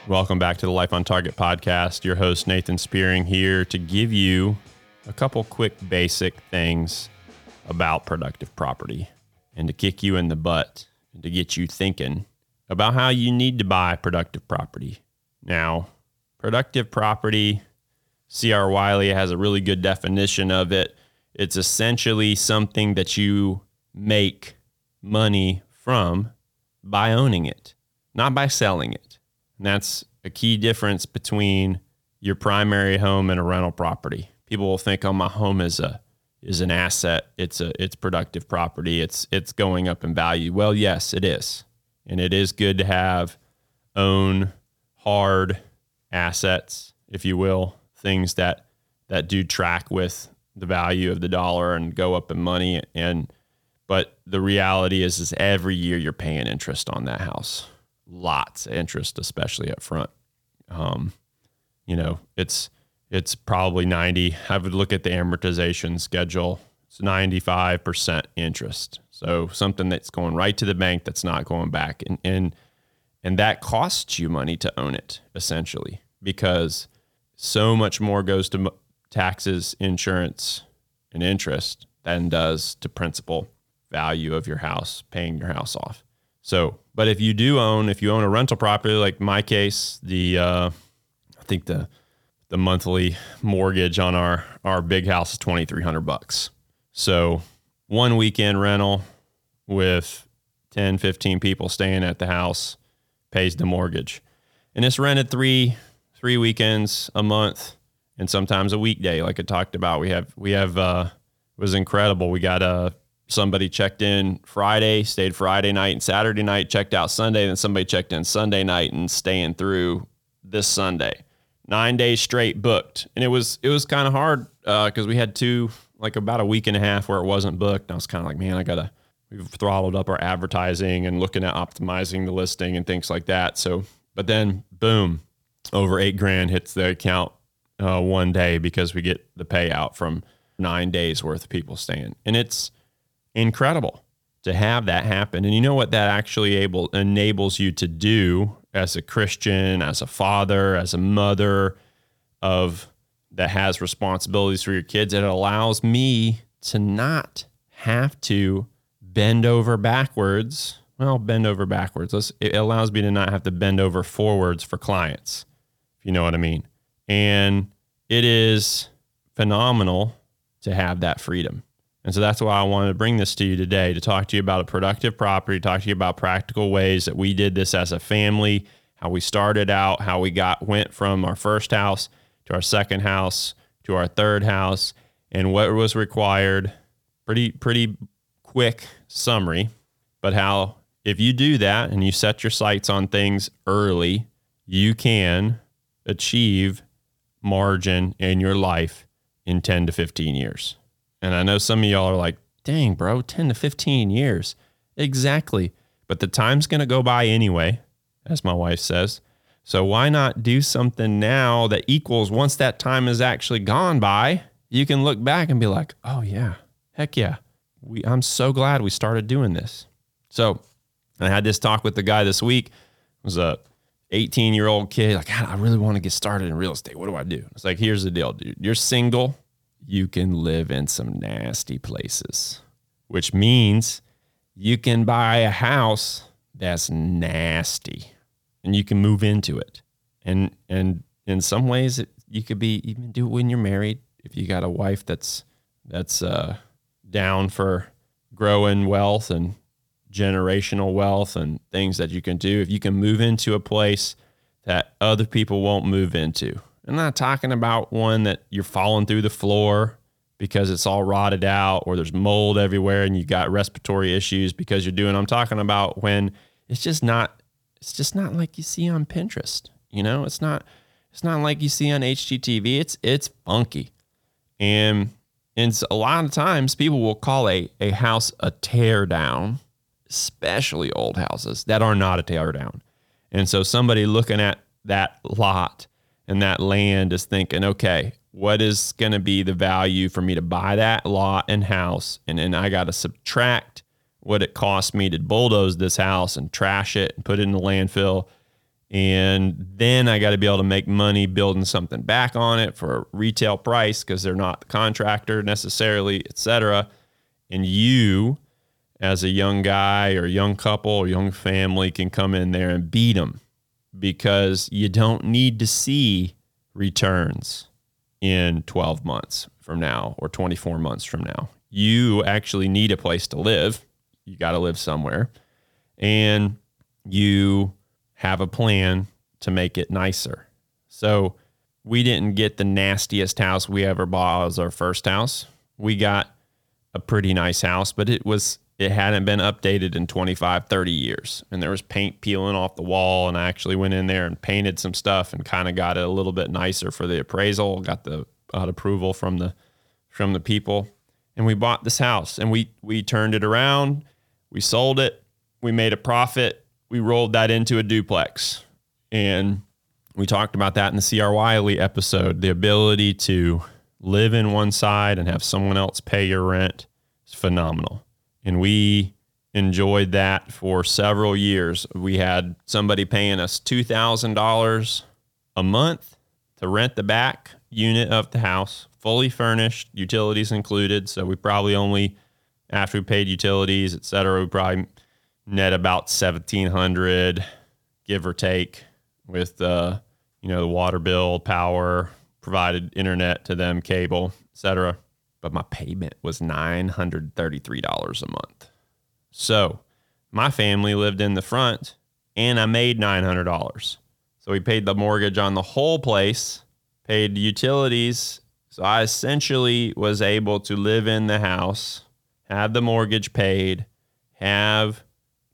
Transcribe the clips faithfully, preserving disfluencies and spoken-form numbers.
Welcome back to the Life on Target podcast. Your host, Nathan Spearing, here to give you a couple quick basic things about productive property and to kick you in the butt and to get you thinking about how you need to buy productive property. Now, productive property, C R. Wiley has a really good definition of it. It's essentially something that you make money from by owning it, not by selling it. And that's a key difference between your primary home and a rental property. People will think, "Oh, my home is a is an asset. It's a it's productive property. It's it's going up in value." Well, yes, it is, and it is good to have own hard assets, if you will, things that that do track with the value of the dollar and go up in money. And but the reality is, is every year you're paying interest on that house. Lots of interest, especially up front. Um, you know, it's it's probably ninety. I would look at the amortization schedule. It's ninety-five percent interest. So something that's going right to the bank that's not going back. And and and that costs you money to own it, essentially, because so much more goes to taxes, insurance, and interest than does to principal value of your house, paying your house off. So, but if you do own, if you own a rental property, like my case, the, uh, I think the, the monthly mortgage on our, our big house is twenty-three hundred bucks. So one weekend rental with ten, fifteen people staying at the house pays the mortgage. And it's rented three, three weekends a month and sometimes a weekday. Like I talked about, we have, we have, uh, it was incredible. We got a, somebody checked in Friday, stayed Friday night and Saturday night, checked out Sunday. Then somebody checked in Sunday night and staying through this Sunday, nine days straight booked. And it was, it was kind of hard uh, cause we had two, like about a week and a half where it wasn't booked. And I was kind of like, man, I gotta, we've throttled up our advertising and looking at optimizing the listing and things like that. So, but then boom, over eight grand hits the account uh, one day because we get the payout from nine days worth of people staying. And it's incredible to have that happen. And you know what that actually able enables you to do as a Christian, as a father, as a mother of that has responsibilities for your kids. It allows me to not have to bend over backwards. Well, bend over backwards. Let's, it allows me to not have to bend over forwards for clients, if you know what I mean. And it is phenomenal to have that freedom. And so that's why I wanted to bring this to you today, to talk to you about a productive property, talk to you about practical ways that we did this as a family, how we started out, how we got went from our first house to our second house to our third house, and what was required. Pretty, pretty quick summary, but how if you do that and you set your sights on things early, you can achieve margin in your life in ten to fifteen years. And I know some of y'all are like, dang, bro, ten to fifteen years. Exactly. But the time's going to go by anyway, as my wife says. So why not do something now that equals once that time is actually gone by, you can look back and be like, oh yeah, heck yeah. We, I'm so glad we started doing this. So I had this talk with the guy this week. It was a eighteen year old kid. Like, I really want to get started in real estate. What do I do? It's like, here's the deal, dude. You're single. You can live in some nasty places, which means you can buy a house that's nasty and you can move into it. And, and in some ways it, you could be even do it when you're married. If you got a wife that's, that's, uh, down for growing wealth and generational wealth and things that you can do, if you can move into a place that other people won't move into. I'm not talking about one that you're falling through the floor because it's all rotted out or there's mold everywhere and you got respiratory issues because you're doing, I'm talking about when it's just not, it's just not like you see on Pinterest. You know, it's not, it's not like you see on H G T V. It's, it's funky. And, and a lot of times people will call a, a house a tear down, especially old houses that are not a tear down. And so somebody looking at that lot and that land is thinking, okay, what is going to be the value for me to buy that lot and house? And then I got to subtract what it cost me to bulldoze this house and trash it and put it in the landfill And then I got to be able to make money building something back on it for a retail price because they're not the contractor necessarily, et cetera. And you, as a young guy or young couple or young family, can come in there and beat them because you don't need to see returns in twelve months from now or twenty-four months from now. You actually need a place to live. You got to live somewhere. And you have a plan to make it nicer. So we didn't get the nastiest house we ever bought as our first house. We got a pretty nice house, but it was it hadn't been updated in twenty-five, thirty years. And there was paint peeling off the wall. And I actually went in there and painted some stuff and kind of got it a little bit nicer for the appraisal, got the got approval from the from the people. And we bought this house and we we turned it around. We sold it. We made a profit. We rolled that into a duplex. And we talked about that in the C R Wiley episode. The ability to live in one side and have someone else pay your rent is phenomenal. And we enjoyed that for several years. We had somebody paying us two thousand dollars a month to rent the back unit of the house, fully furnished, utilities included. So we probably only, after we paid utilities, et cetera, we probably net about seventeen hundred dollars, give or take, with uh, you know, the water bill, power, provided internet to them, cable, et cetera. But my payment was nine hundred thirty-three dollars a month. So my family lived in the front and I made nine hundred dollars. So we paid the mortgage on the whole place, paid utilities. So I essentially was able to live in the house, have the mortgage paid, have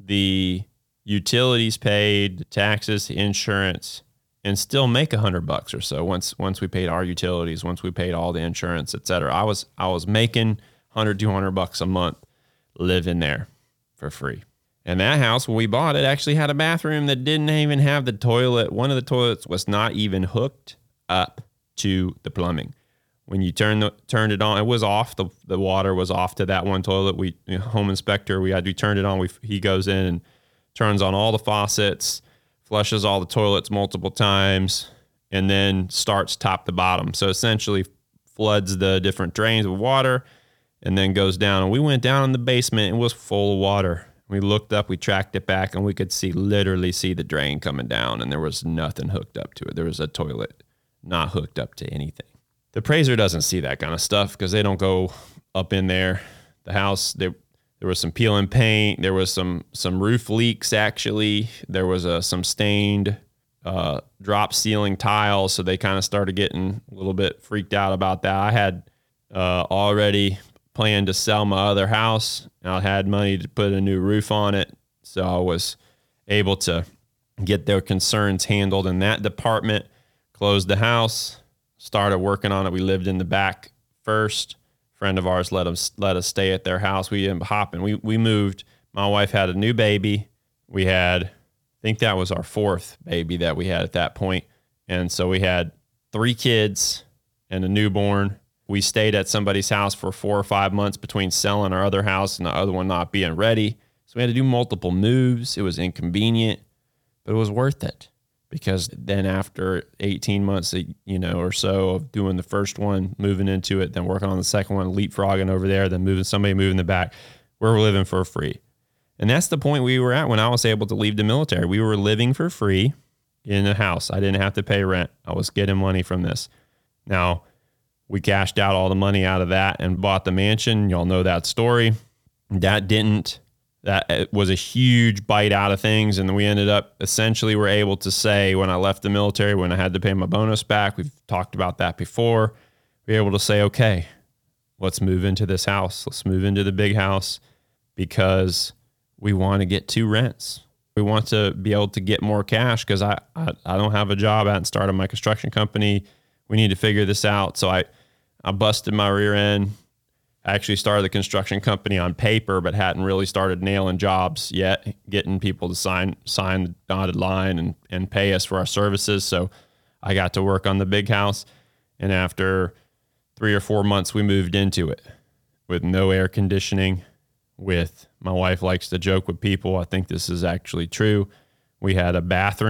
the utilities paid, the taxes, the insurance, and still make a hundred bucks or so once once we paid our utilities, once we paid all the insurance, et cetera. I was I was making one hundred, two hundred bucks a month living there for free. And that house, when we bought it, actually had a bathroom that didn't even have the toilet. One of the toilets was not even hooked up to the plumbing. When you turn the turned it on, it was off. The the water was off to that one toilet. We you know, home inspector, we had we turned it on. We he goes in and turns on all the faucets, flushes all the toilets multiple times, and then starts top to bottom. So essentially floods the different drains with water and then goes down. And we went down in the basement. It was full of water. We looked up, we tracked it back, and we could see literally see the drain coming down, and there was nothing hooked up to it. There was a toilet not hooked up to anything. The appraiser doesn't see that kind of stuff because they don't go up in there. The house, they There was some peeling paint. There was some some roof leaks, actually. There was a, some stained uh, drop ceiling tiles, so they kind of started getting a little bit freaked out about that. I had uh, already planned to sell my other house. I had money to put a new roof on it, so I was able to get their concerns handled in that department, closed the house, started working on it. We lived in the back first. Friend of ours let us let us stay at their house. We ended up hopping. We we moved. My wife had a new baby. We had, I think that was our fourth baby that we had at that point. And so we had three kids and a newborn. We stayed at somebody's house for four or five months between selling our other house and the other one not being ready. So we had to do multiple moves. It was inconvenient, but it was worth it. Because then after eighteen months, you know, or so of doing the first one, moving into it, then working on the second one, leapfrogging over there, then moving somebody moving the back, we're living for free. And that's the point we were at when I was able to leave the military. We were living for free in a house. I didn't have to pay rent. I was getting money from this. Now, we cashed out all the money out of that and bought the mansion. Y'all know that story. That didn't. That was a huge bite out of things. And then we ended up essentially were able to say when I left the military, when I had to pay my bonus back, we've talked about that before, we were able to say, okay, let's move into this house. Let's move into the big house because we want to get two rents. We want to be able to get more cash because I, I, I don't have a job. I hadn't started my construction company. We need to figure this out. So I, I busted my rear end. I actually started the construction company on paper, but hadn't really started nailing jobs yet, getting people to sign sign the dotted line and, and pay us for our services. So I got to work on the big house. And after three or four months, we moved into it with no air conditioning, with, my wife likes to joke with people, I think this is actually true. We had a bathroom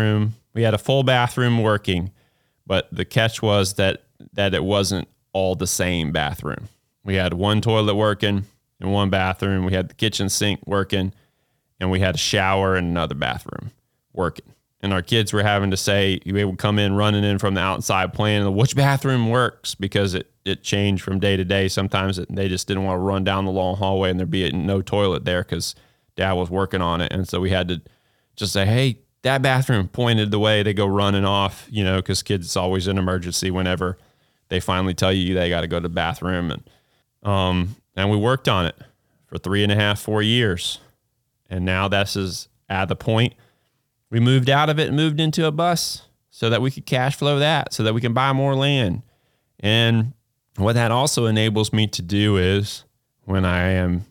We had a full bathroom working, but the catch was that that it wasn't all the same bathroom. We had one toilet working in one bathroom. We had the kitchen sink working, and we had a shower in another bathroom working. And our kids were having to say, they would come in running in from the outside playing, which bathroom works? Because it, it changed from day to day. Sometimes it, they just didn't want to run down the long hallway and there'd be no toilet there because dad was working on it. And so we had to just say, hey, that bathroom, pointed the way. They go running off, you know, because kids, it's always an emergency whenever they finally tell you they got to go to the bathroom. And, um, and we worked on it for three and a half, four years. And now this is at the point we moved out of it and moved into a bus so that we could cash flow that, so that we can buy more land. And what that also enables me to do is when I am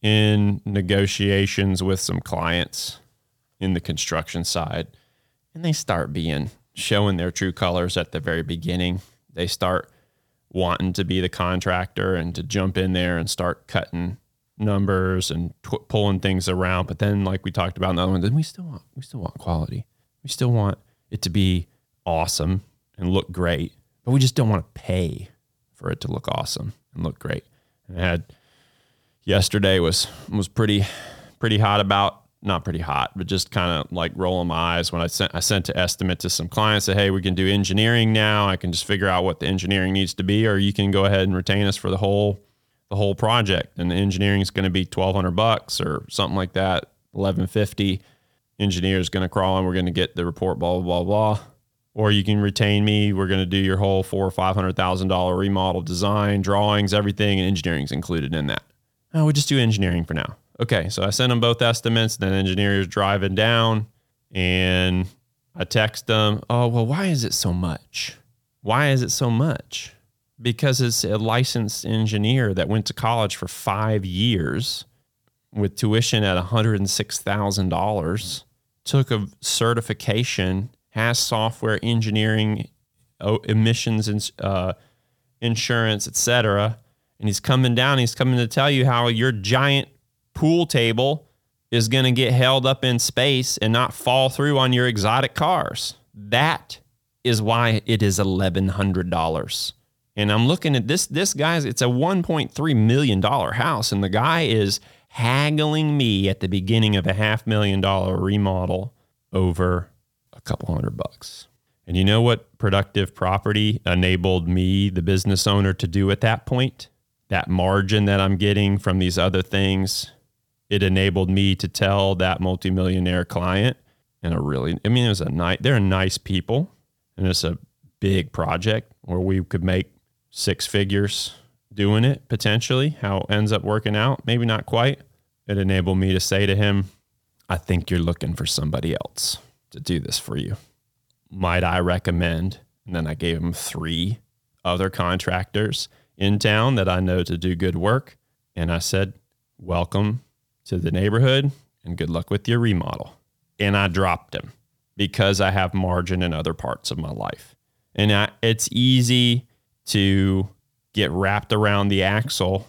in negotiations with some clients in the construction side, and they start being, showing their true colors at the very beginning, they start wanting to be the contractor and to jump in there and start cutting numbers and tw- pulling things around. But then, like we talked about in the other one, then we still want we still want quality. We still want it to be awesome and look great, but we just don't want to pay for it to look awesome and look great. And I had yesterday was was pretty pretty hot about not pretty hot, but just kind of like rolling my eyes when I sent I sent an estimate to some clients that, hey, we can do engineering now. I can just figure out what the engineering needs to be, or you can go ahead and retain us for the whole the whole project, and the engineering is going to be twelve hundred bucks or something like that, eleven fifty. Engineer is going to crawl and we're going to get the report, blah, blah, blah, blah. Or you can retain me. We're going to do your whole four or five hundred thousand dollar remodel, design, drawings, everything, and engineering is included in that. Oh, we just do engineering for now. Okay, so I sent them both estimates. Then engineers driving down, and I text them. Oh, well, why is it so much? Why is it so much? Because it's a licensed engineer that went to college for five years with tuition at one hundred six thousand dollars, took a certification, has software engineering, emissions, and uh, insurance, et cetera. And he's coming down, he's coming to tell you how your giant pool table is going to get held up in space and not fall through on your exotic cars. That is why it is eleven hundred dollars. And I'm looking at this, this guy's, it's a one point three million dollars house. And the guy is haggling me at the beginning of a half million dollar remodel over a couple hundred bucks. And you know what productive property enabled me, the business owner, to do at that point? That margin that I'm getting from these other things, it enabled me to tell that multimillionaire client, and a really, I mean, it was a nice, they're nice people, and it's a big project where we could make six figures doing it, potentially. How it ends up working out, maybe not quite. It enabled me to say to him, I think you're looking for somebody else to do this for you. Might I recommend? And then I gave him three other contractors in town that I know to do good work. And I said, welcome to the neighborhood and good luck with your remodel. And I dropped him because I have margin in other parts of my life. And I, it's easy to get wrapped around the axle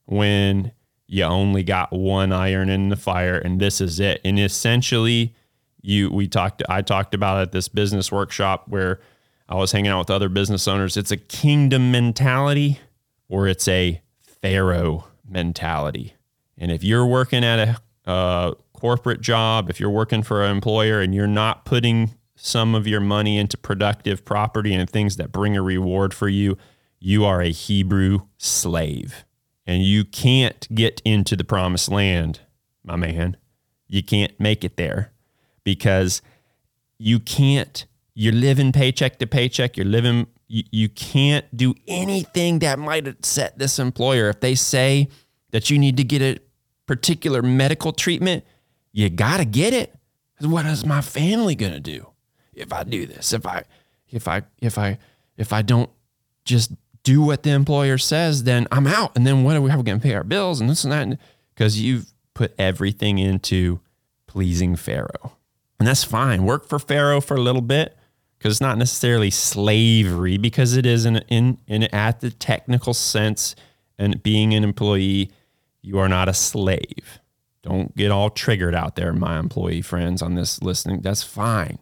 when you only got one iron in the fire and this is it. And essentially you, we talked, I talked about it at this business workshop where I was hanging out with other business owners. It's a kingdom mentality or it's a Pharaoh mentality. And if you're working at a uh, corporate job, if you're working for an employer and you're not putting some of your money into productive property and things that bring a reward for you, you are a Hebrew slave. And you can't get into the promised land, my man. You can't make it there because you can't, you're living paycheck to paycheck. You're living, you, you can't do anything that might upset this employer. If they say that you need to get a particular medical treatment, you got to get it. Because what is my family going to do if I do this? If I, if I, if I, if I don't just do what the employer says, then I'm out. And then what are we, how are we going to pay our bills and this and that? Because you've put everything into pleasing Pharaoh. And that's fine. Work for Pharaoh for a little bit because it's not necessarily slavery, because it is in, in, in at the technical sense, and being an employee, you are not a slave. Don't get all triggered out there, my employee friends on this listening. That's fine.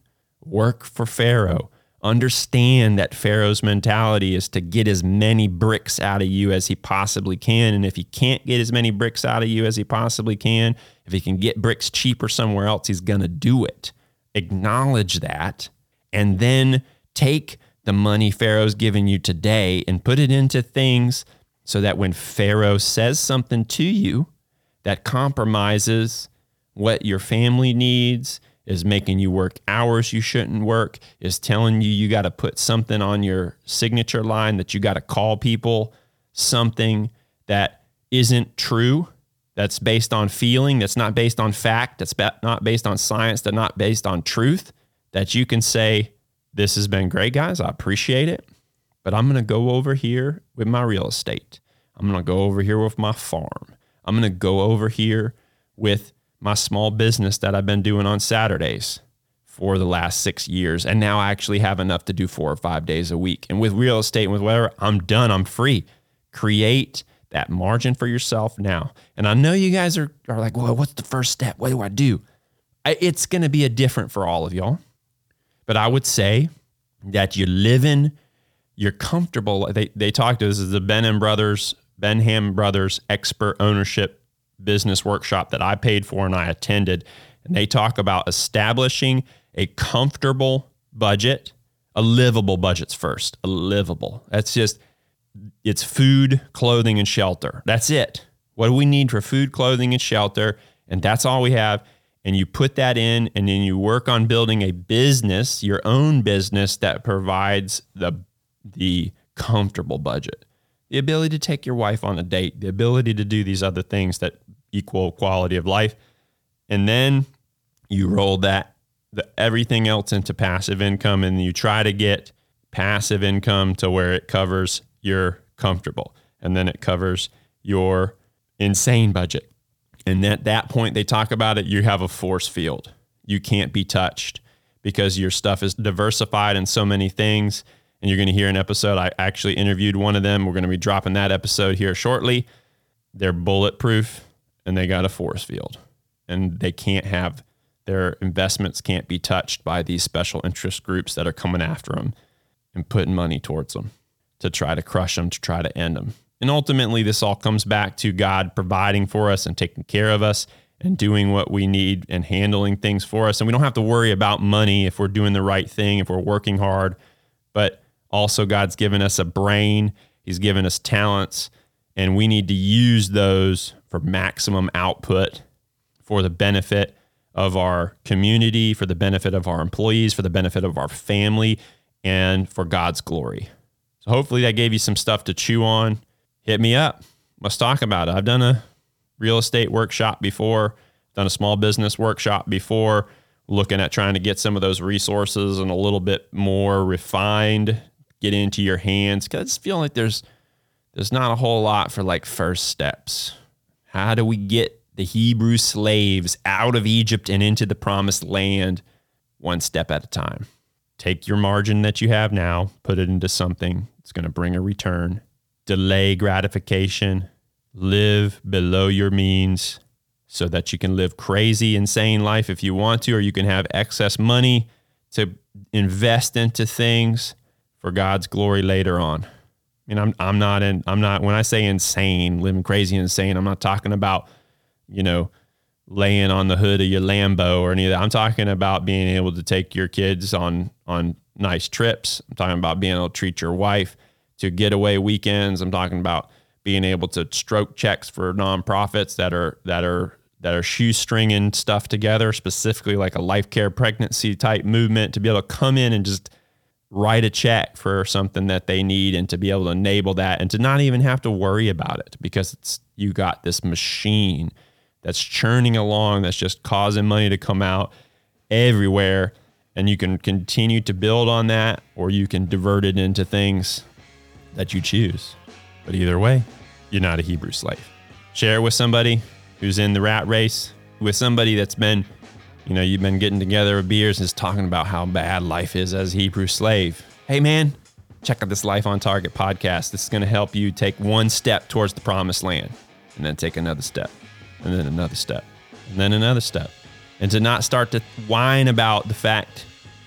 Work for Pharaoh. Understand that Pharaoh's mentality is to get as many bricks out of you as he possibly can. And if he can't get as many bricks out of you as he possibly can, if he can get bricks cheaper somewhere else, he's going to do it. Acknowledge that, and then take the money Pharaoh's given you today and put it into things so that when Pharaoh says something to you that compromises what your family needs, is making you work hours you shouldn't work, is telling you you got to put something on your signature line, that you got to call people something that isn't true, that's based on feeling, that's not based on fact, that's not based on science, that's not based on truth, that you can say, this has been great, guys. I appreciate it, but I'm going to go over here with my real estate. I'm going to go over here with my farm. I'm going to go over here with my small business that I've been doing on Saturdays for the last six years. And now I actually have enough to do four or five days a week. And with real estate and with whatever, I'm done. I'm free. Create that margin for yourself now. And I know you guys are, are like, well, what's the first step? What do I do? I, it's going to be a different for all of y'all. But I would say that you live in, you're comfortable. They, they talked to, this is the Benham Brothers, Benham Brothers Expert Ownership Business Workshop that I paid for and I attended. And they talk about establishing a comfortable budget, a livable budget's first, a livable. That's just, it's food, clothing, and shelter. That's it. What do we need for food, clothing, and shelter? And that's all we have. And you put that in, and then you work on building a business, your own business that provides the, the comfortable budget. The ability to take your wife on a date, the ability to do these other things that equal quality of life. And then you roll that, the, everything else into passive income, and you try to get passive income to where it covers your comfortable. And then it covers your insane budget. And at that point, they talk about it, you have a force field. You can't be touched because your stuff is diversified in so many things. And you're going to hear an episode. I actually interviewed one of them. We're going to be dropping that episode here shortly. They're bulletproof and they got a force field. And they can't have, their investments can't be touched by these special interest groups that are coming after them and putting money towards them to try to crush them, to try to end them. And ultimately, this all comes back to God providing for us and taking care of us and doing what we need and handling things for us. And we don't have to worry about money if we're doing the right thing, if we're working hard. But also, God's given us a brain. He's given us talents, and we need to use those for maximum output for the benefit of our community, for the benefit of our employees, for the benefit of our family, and for God's glory. So hopefully that gave you some stuff to chew on. Hit me up. Let's talk about it. I've done a real estate workshop before, done a small business workshop before, looking at trying to get some of those resources and a little bit more refined, get into your hands. Cause I just feel like there's, there's not a whole lot for like first steps. How do we get the Hebrew slaves out of Egypt and into the promised land one step at a time? Take your margin that you have now, put it into something that's going to bring a return. Delay gratification. Live below your means so that you can live crazy, insane life if you want to, or you can have excess money to invest into things for God's glory later on. I mean, I'm I'm not in I'm not when I say insane, living crazy insane, I'm not talking about, you know, laying on the hood of your Lambo or any of that. I'm talking about being able to take your kids on on nice trips. I'm talking about being able to treat your wife to getaway weekends. I'm talking about being able to stroke checks for nonprofits that are that are that are shoestringing stuff together, specifically like a life care pregnancy type movement, to be able to come in and just write a check for something that they need and to be able to enable that and to not even have to worry about it because it's you got this machine that's churning along, that's just causing money to come out everywhere. And you can continue to build on that, or you can divert it into things that you choose. But either way, you're not a Hebrew slave. Share it with somebody who's in the rat race, with somebody that's been, you know, you've been getting together with beers and is talking about how bad life is as a Hebrew slave. Hey man, check out this Life on Target podcast. This is going to help you take one step towards the promised land, and then take another step, and then another step, and then another step. And to not start to whine about the fact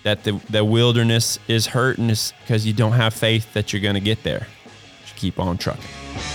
that the, the wilderness is hurting is because you don't have faith that you're going to get there. Just keep on trucking.